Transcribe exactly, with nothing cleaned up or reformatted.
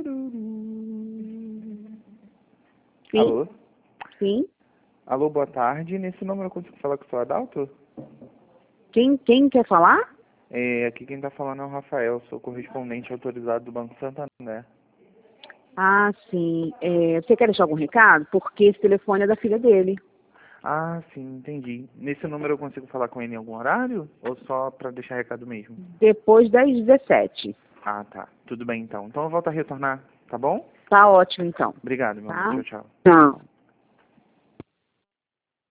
Sim. Alô? Sim. Alô, boa tarde. Nesse número eu consigo falar com o seu Adalto? Quem, quem quer falar? É, aqui quem tá falando é o Rafael, sou correspondente autorizado do Banco Santander. Ah, sim. É, você quer deixar algum recado? Porque esse telefone é da filha dele. Ah, sim, entendi. Nesse número eu consigo falar com ele em algum horário? Ou só pra deixar recado mesmo? Depois das dezessete. Ah, tá. Tudo bem então. Então eu volto a retornar, tá bom? Tá ótimo, então. Obrigado, meu amor. Tá? Tchau, tchau. Tchau.